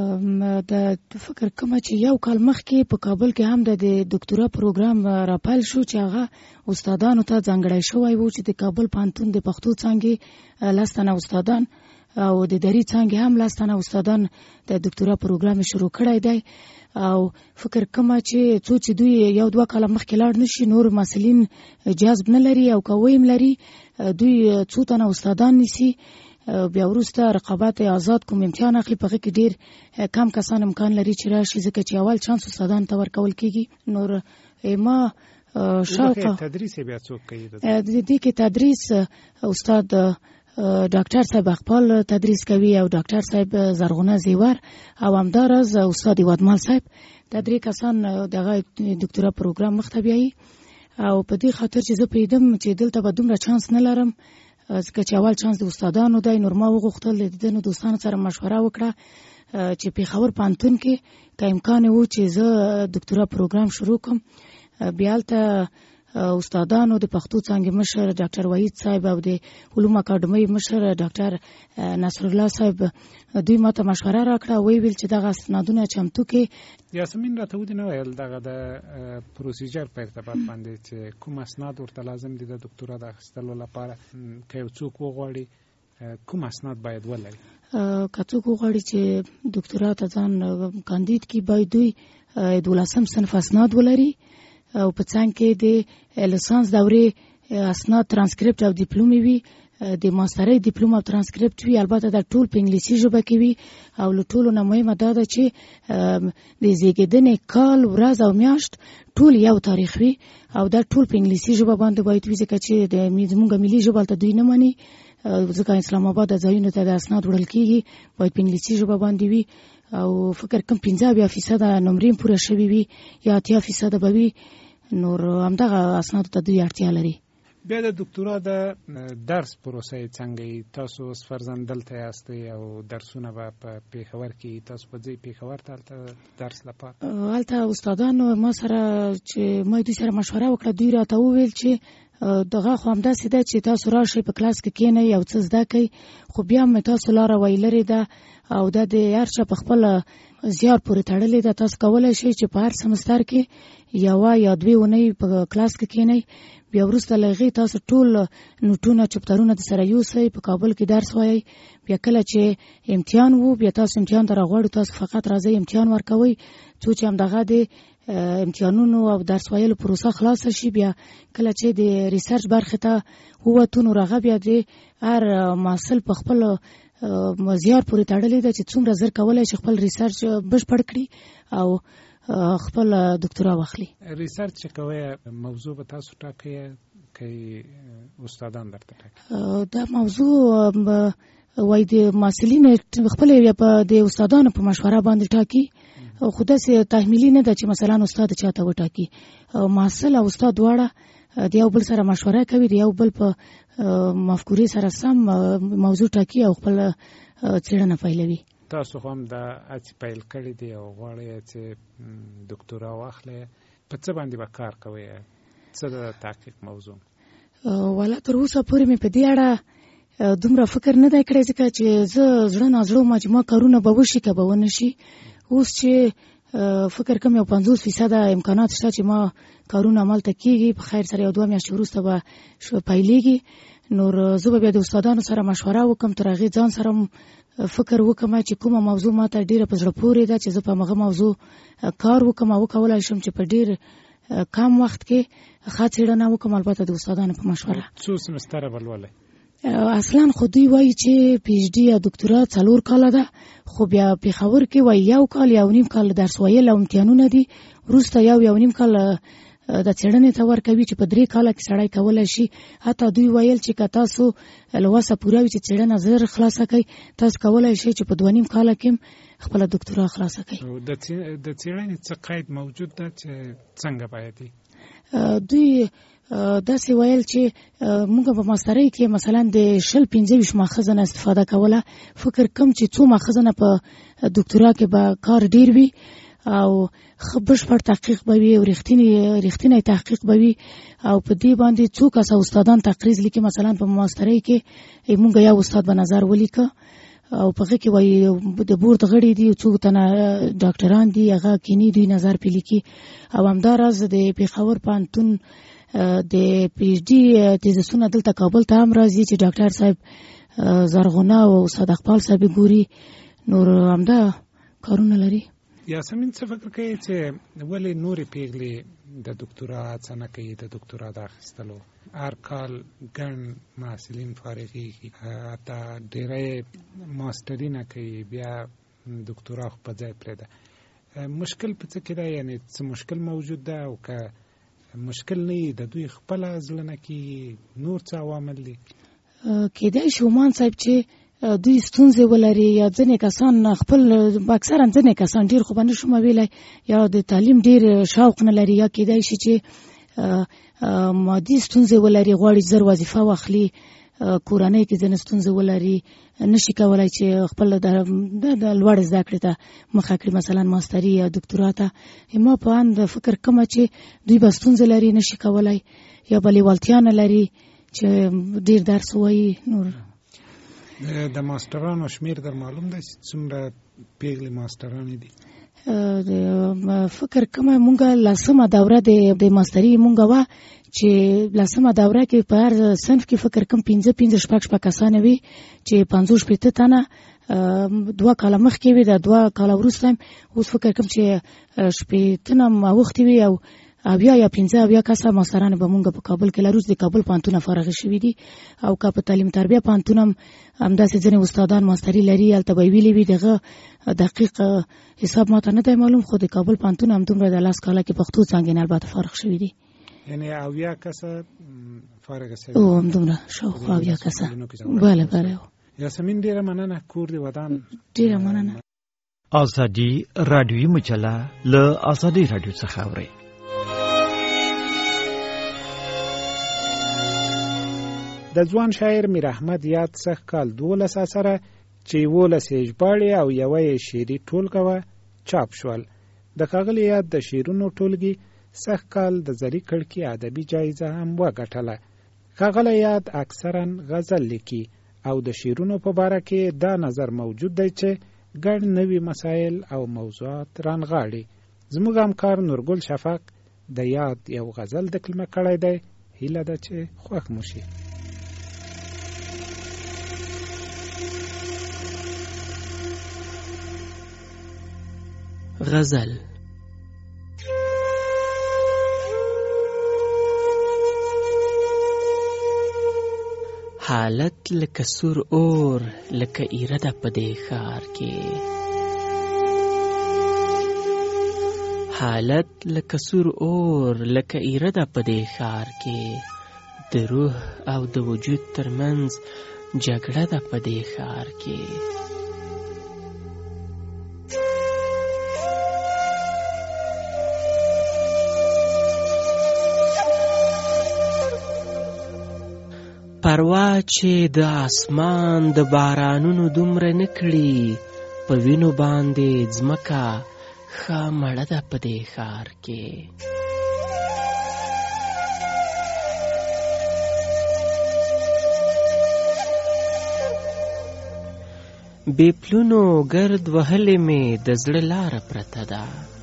د فکر کوم چې یو کال مخکې په کابل کې هم د ډاکټرا پروګرام راپیل شو چې هغه استادانو ته ځانګړی شوی و چې د کابل پوهنتون د پښتو څانګې لس تنه استادان او د دري څانګې هم لس تنه استادان د ډاکټرا پروګرام شروع کړی دی. او فکر کوم چې څو چې دوی یو دوه کاله مخکې لاړ نشي، نور مسلین جذب نه لري او کویم لري، دوی څو تنه استادان نیسي، بیا وروسته رقابت آزاد کوم امتحان اخلي، په هغه کې ډېر کم کسان امکان لري چې راشي، ځکه چې اول چانس استادان ته ورکول کېږي. نور ما شاوخوا تدریس بیا څوک کوي؟ د دې کې تدریس استاد ډاکټر صاحب خپل تدریس کوي او ډاکټر صاحب زرغونه زیوار او همدارز استاد وادمال صاحب. دا درې کسان دغه ډاکټرا پروګرام مخ ته بیایي. او په دې خاطر چې زه پوهېدم چې دلته به دومره چانس نه لرم، ځکه چې اول چانس د استادانو دی، نور ما وغوښتل د دې دوستانو سره مشوره وکړه چې پېښور پوهنتون کې که امکان و چې زه ډاکټرا پروګرام شروع کړم. بیا هلته استادانو د پښتو څانګې مشر ډاکټر وحید صاحب او د علوم اکاډمۍ مشر ډاکټر نصر الله صاحب دوی ماته مشوره راکړه، وی ویل چې دغه اسنادونه چمتو کې. یاسمین راته ودې نه ویل دغه د پروسیجر په ارتباط باندې چې کوم اسناد ورته لازم دي د ډاکټرا د اخیستلو لپاره، که یو څوک وغواړي کوم اسناد باید ولري؟ که څوک وغواړي چې ډاکټرا ته ځان کاندید کړي، باید دوی دولسم صنف اسناد ولري او په څنګ کې د لیسانس دورې اسناد، ترانسکریپټ او ډیپلومې وي، د ماسترۍ ډیپلوم او ترانسکریپټ وي. البته دا ټول په انګلیسي ژبه کې وي. او له ټولو نه مهمه دا ده چې د زیږېدنې کال، ورځ او میاشت ټول یو تاریخ وي او دا ټول په انګلیسي ژبه باندې باید وي، ځکه چې د زموږ ملي ژبه هلته دوی نه مني، ځکه اسلام آباد د ځایونو ته د اسناد وړل کېږي، باید په انګلیسي ژبه باندې وي. او فکر کوم پنځه اویا فیصده نمرې پوره شوي وي یا اتیا فیصده به وي. نور همدغه اسنادو ته دوی اړتیا لري. بیا د ډاکټرا د درس پروسه څنګه ای؟ تاسو فرضاً دلته یاستئ او درسونه به په پېښور کې، تاسو په ځای پېښور ته هلته درس لپاره؟ هلته استادانو ما سره چې ما دوی سره مشوره وکړه، دوی راته وویل چې دغه خو همداسې ده چې تاسو راشئ په کلاس کې کښېنئ او څه زده کوئ، خو بیا هم تاسو لاره ویلرې ده او دا د هر چا په خپله زیار پورې تړلې ده. تاسو کولی شئ چې په هر سمستر کې یوه یا دوې اونۍ په کلاس کې کښېنئ، بیا وروسته له هغې تاسو ټول نوټونه چپترونه د سره یوسئ، په کابل کې درس وایئ، بیا کله چې امتحان وو بیا تاسو امتحان ته راغواړئ، تاسو فقط راځئ امتحان ورکوئ، څو چې همدغه د امتحانونو او درس ویلو پروسه خلاصه شي. بیا کله چې د ریسرچ برخې ته ووتو نو هغه بیا د هر محصل په خپل زیار پورې تړلې ده چې څومره زر کولی شي خپل ریسرچ بشپړ کړي او خپل ډاکټرا واخلي. ریسرچ چې کوئ موضوع به تاسو ټاکئ که استادان درته ټاکي؟ دا موضوع وایي د محصلین خپل یا په د استادانو په مشوره باندې ټاکي، خو داسې تحمیلي نه ده چې مثلا استاد چاته وټاکي. محصل او استاد دواړه د یو بل سره مشوره کوي، د یو بل په مفکورې سره سم موضوع ټاکي او خپل څېړنه پیلوي. تاسو هم د هڅې پیل کړې دي او غواړئ چې ډاکټورا واخلئ، په څه باندې به کار کوئ؟ څه د تحقیق موضوع؟ والا تر اوسه پورې مې په دې اړه دومره فکر نه دی کړی، ځکه چې زه زړه نازړه وم چې ما کارونه به وشي که به ونه شي. اوس چې فکر کوم یو پنځوس فیصده امکانات شته چې ما کارونه عملته کېږي، په خیر سره یو دوه میاشتې وروسته به پیلېږي. نور زه به بیا د استادانو سره مشوره وکړم، تر هغې ځان سره فکر وکړم چې کومه موضوع ما ته ډېره په زړه پورې ده چې زه په هغه موضوع کار وکړم او وکولی شم چې په ډېر کم وخت کې ښه څېړنه وکړم، البته د استادانو په مشوره. څو سمستره به لولئ؟ اصلا خو دوی وایي چې پی ایچ ډي یا ډاکټورا څلور کاله ده، خو بیا پېښور کې وایي یو کال یو نیم کال درس ویل او امتحانونه دي، وروسته یو یو نیم کال د څېړنې ته ورکوي چې په درې کاله کې سړی کولی شي. حتی دوی ویل چې که تاسو له وسه پوره وي چې څېړنه زر خلاصه کوئ، تاسو کولی شئ چې په دوه نیم کاله کې خپله ډاکټورا خلاصه کوئ. د څېړنې څه قید موجود ده چې څنګه باید وي؟ دوی داسې ویل چې موږ په ماسترۍ کې مثلا د شل پنځه ویشت ماخذه نه استفاده کوله. فکر کوم چې څو ماخذه نه په ډاکټورا کې به کار ډیر وي او ښه بشپړ تحقیق به وي او رښتینی تحقیق به وي، او په دې باندې څو کسه استادان تقریض لیکي. مثلا په ماسترۍ کې موږ یو استاد به نظر ولیکه او په هغې کې وایي د بورډ غړي دي، څو تنه ډاکټران دي، هغه کینی دوی نظر پې لیکي. او همداراز د پېښور پوهنتون د پی ایچ ډي تیزسونه دلته کابل ته هم راځي چې ډاکټر صاحب زرغونه او استاد اقبال صاحب ګوري. نور همدا کارونه لري. یاسمین څه فکر کوي چې ولې نورې پیغلې د ډاکټورا هڅه نه کوي د ډاکټورا د اخیستلو؟ هر کال ګڼ محصلین فارغېږي، حتی ډېری ماسټري نه کوي، بیا ډاکټورا خو په ځای پرېږده. مشکل په څه کې ده؟ یعنې څه مشکل موجود ده؟ او که مشکل نه وي د دوی خپله زړه نه کېږي، نور څه عوامل دي؟ کېدای شي عمان صاحب چې دوی ستونزې ولري، یا ځینې کسان خپل اکثرا ځینې کسان ډېر خو به نه شم ویلی یا د تعلیم ډېر شوق نه لري، یا کېدای شي چې مادي ستونزې ولري، غواړي زر وظیفه واخلي، کورنۍ کې ځینې ستونزې ولري، نشي کولی چې خپل د لوړ زده کړې ته مخه کړي، مثلا ماستري یا ډاکټورا ته. ما په اند فکر کومه چې دوی به ستونزې لري، نشي کولی، یا به لیوالتیا نه لري چې ډېر درس ووایي. نور د ماسټرانو شمیر در معلوم دی چې څومره پیغلې ماسټرانې دي؟ فکر کومه مونږ لسمه دوره د ماستري مونږ وه چې لسمه دوره کې په هر صنف کې فکر کوم پنځه پنځه شپږ شپږ کسانې وي چې پنځوس شپېته تنه دوه کاله مخکې وي، د دوه کاله وروسته اوس فکر کوم چې شپېته نه اوښتې وي او اویا یا پنځه اویا کسه ماسترانې به مونږ په کابل کې لرو. د کابل پوهنتونه فارغې شوي دي، او که په تعلیم تربیه پوهنتون هم همداسې ځینې استادان ماستري لري، هلته به یې ویلي وي. دغه دقیق حساب ماته نه دی معلوم، خو د کابل پوهنتون همدومره د لاس کاله کې پښتو څانګې نه البته فارغ شوي دي. یعنې اویا کسه فارغه شوي؟ او همدومره شاوخوا اویا کسه. بله بله. یاسمین ډېره مننه، کور دې ودان. ډېره مننه. ازادي راډیوي مجله له ازادي راډیو څخه اورئ. د ځوان شاعر میر احمد یاد سږ کال دولس اثره چې یولس یې ژباړې او یوه یې شعري ټولګه وه چاپ شول. د ښاغلي یاد د شعرونو ټولګي سږ کال د زري کړکي ادبي جایزه هم وګټله. ښاغلی یاد اکثرا غزل لیکي او د شعرونو په باره کې دا نظر موجود دی چې ګڼ نوي مسایل او موضوعات رانغاړي. زموږ همکار نورګل شفق د یاد یو غزل دکلمه کړی دی، هیله ده چې خوښ مو شي. غزل. حالت لکه سور اور لکه ایره ده په دې ښار کې، حالت لکه سور اور لکه ایره ده په دې ښار کې، د روح او د وجود ترمنځ جګړه ده په دې ښار کې. اروا چې د اسمان د بارانونو دومره نه کړي په وینو باندې ځمکه ښه مړه ده په دې ښار کې. بې پلونو ګرد وهلې مې د زړه لاره پرته ده.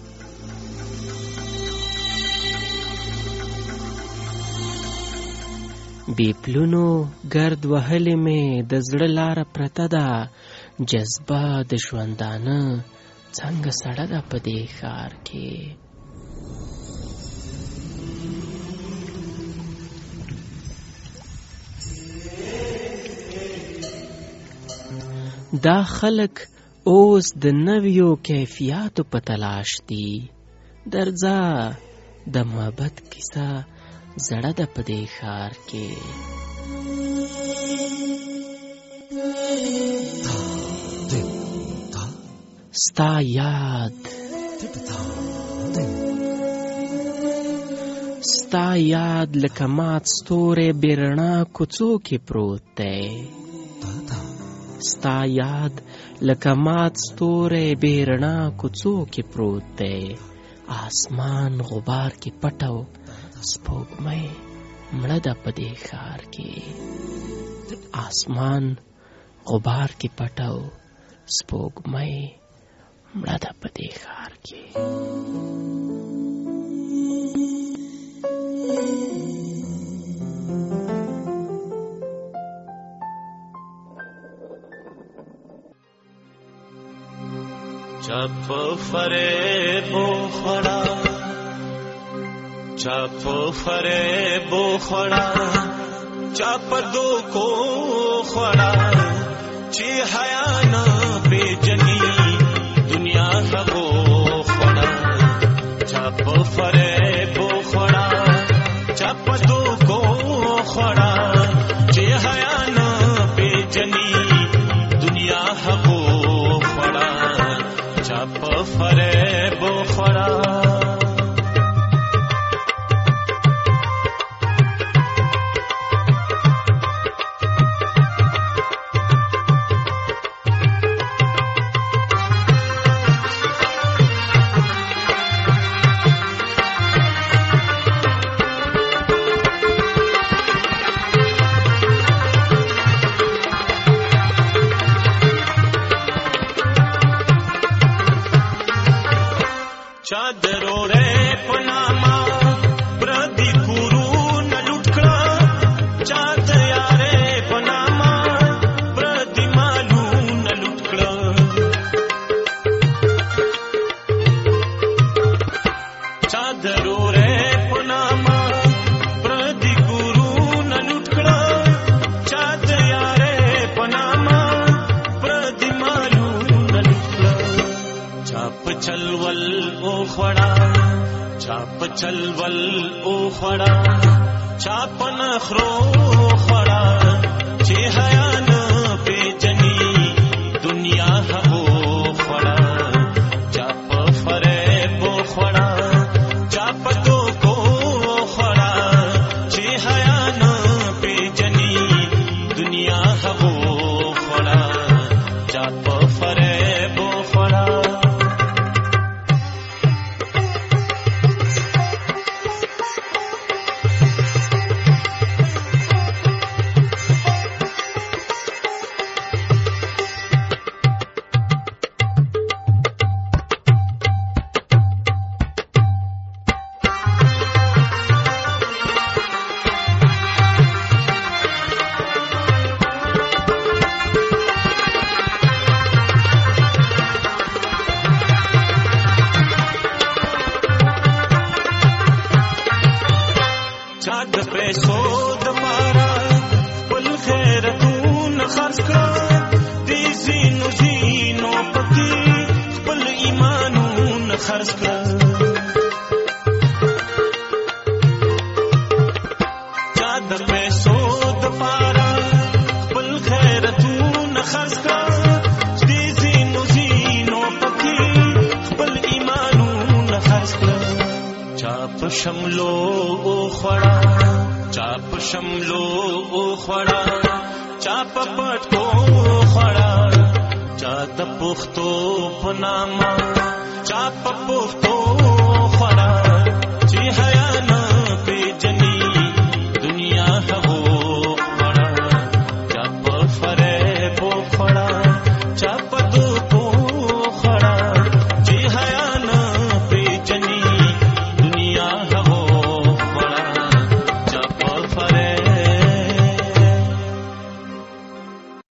بې پلونو ګرد وهلې مې د زړه لاره پرته ده. جذبه د ژوندانه څنګه سړه ده په دې ښار کې. دا خلک اوس د نویو کیفیاتو په تلاش دي. درځه د محبت کیسه زړه ده په دې ښار کې. ستا یاد ستا یاد لکه مات ستوری بې رڼا کوڅو کې پروت دی. ستا یاد لکه مات ستوری بې رڼا کوڅو کې پروت دی. آسمان غبار کې پټو سپوږمۍ مړه ده په دې ښار کې. آسمان غبار کې پټو سپوږمۍ مړه ده په دې ښار کې. چپ فریب خوڑا چپ فریب خوڑا چپ دو کو خوڑا چی حیا نہ بے جنی دنیا ہو خوڑا چپ فریب خوڑا چپ دو کو خوڑا چی حیا نہ بے جنی دنیا ہو خوڑا چپ فریب خوڑا. चादरो रे पनामा प्रदी कुरू न लुटकड़ा चाद यारे पनामा प्रदी मालू न लुटकड़ा चादरो रे पनामा प्रदी कुरू न लुटकड़ा चाद यारे पनामा प्रदी मालू न लुटकड़ा. चाप चलवल ओ खड़ा चाप चलवल ओ खड़ा चाप नखरो खड़ा चे हया न बेजनी दुनिया हो खड़ा चाप फरेब खड़ा चाप दो को खड़ा चे हया न बेजनी दुनिया हो खड़ा चाप फरेब खड़ा. चाद पैसो दमारा पल खैरतून खर्च कर दी जीनो जीनो पति पल ईमानून खर्च कर. चाद पैसो दमारा पल खैरतून खर्च कर दी जीनो जीनो पति पल ईमानून खर्च कर. चाप शमलो खड़ा چاپ شملو او خړا چاپ پټو خړا چا د پښتو په نامه چاپ پښتو خړا چې حیا نه پیژنې